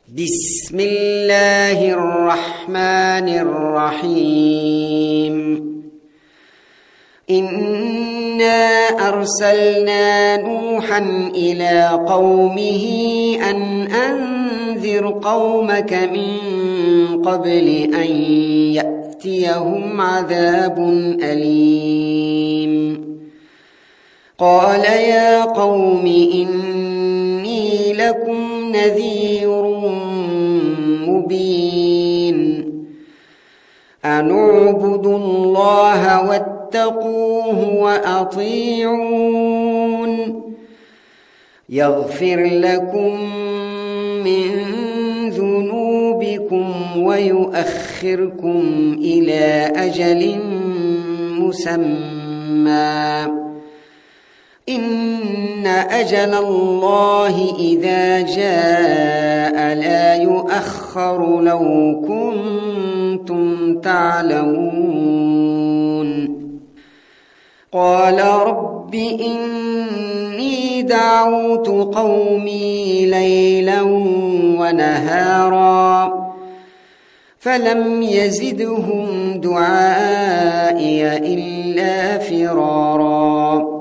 بسم الله الرحمن الرحيم إنا أرسلنا نوحا إلى قومه أن أنذر قومك من قبل أن يأتيهم عذاب أليم قال يا قوم إني لكم نذير مبين أن اعبدوا الله واتقوه وأطيعون يغفر لكم من ذنوبكم ويؤخركم إلى أجل مسمى إن أجل الله إذا جاء لا يؤخر لو كنتم تعلمون قال رب إني دعوت قومي ليلا ونهارا فلم يزدهم دعائي إلا فرارا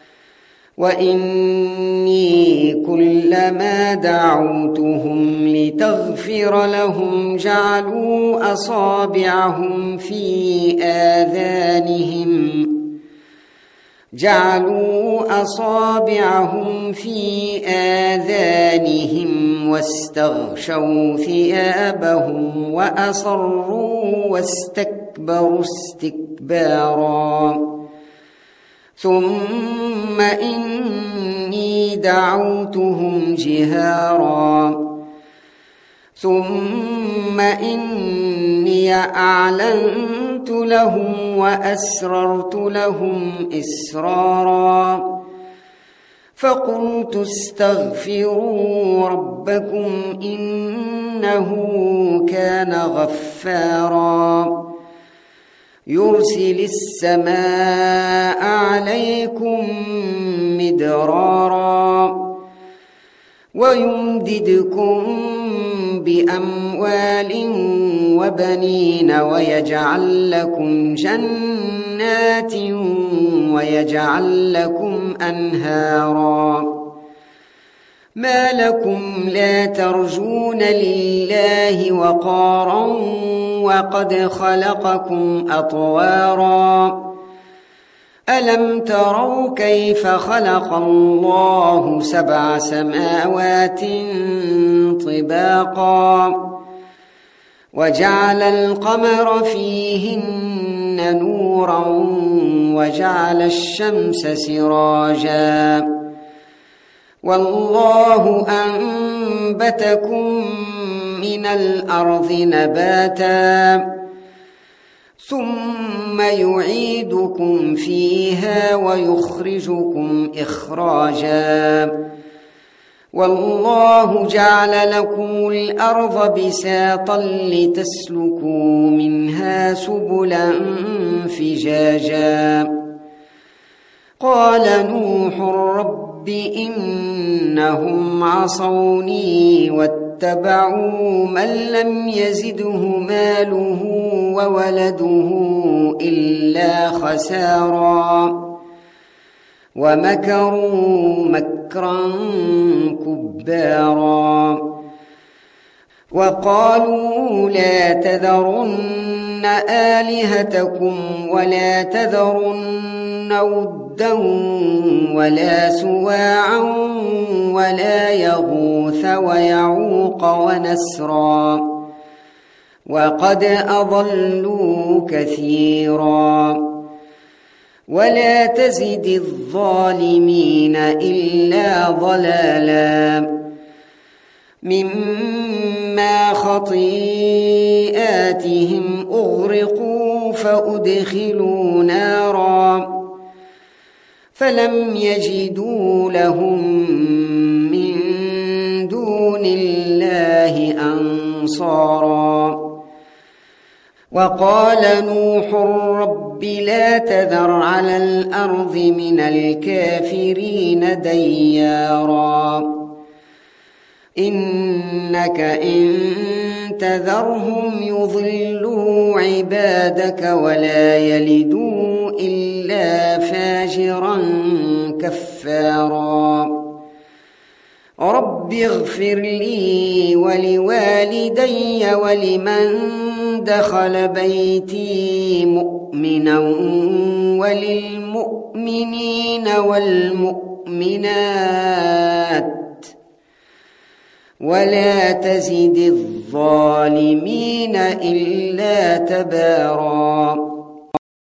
وإني كلما دعوتهم لتغفر لهم جعلوا أصابعهم في آذانهم واستغشوا ثيابهم وأصروا واستكبروا استكبارا ثم إني دعوتهم جهارا ثم إني أعلنت لهم وأسررت لهم إسرارا فقلت استغفروا ربكم إنه كان غفارا يرسل السماء عليكم مدرارا ويمددكم بأموال وبنين ويجعل لكم جنات ويجعل لكم أنهارا ما لكم لا ترجون لله وقارا وقد خلقكم أطوارا ألم تروا كيف خلق الله 7 سماوات طباقا وجعل القمر فيهن نورا وجعل الشمس سراجا والله أنبتكم من الأرض نباتا ثم يعيدكم فيها ويخرجكم إخراجا والله جعل لكم الأرض بساطا لتسلكوا منها سبلا فجاجا قال نوح رب إنهم عصوني واتبعوا من لم يزده ماله وولده إلا خسارا ومكروا مكرا كبارا وقالوا لا تذرن آلهتكم ولا تذرن ودا ولا سواعا ولا يغوث ويعوق ونسرا وقد أضلوا كثيرا ولا تزد الظالمين إلا ضلالا مما خطيئاتهم أغرقوا فأدخلوا نارا فلم يجدوا لهم من دون الله أنصارا وقال نوح رب لا تذر على الأرض من الكافرين ديارا إنك إن تذرهم يضلوا عبادك ولا يلدوا إلا فاجرا كفارا رب اغفر لي ولوالدي ولمن دخل بيتي مؤمنا وللمؤمنين والمؤمنات ولا تزد الظالمين إلا تباراً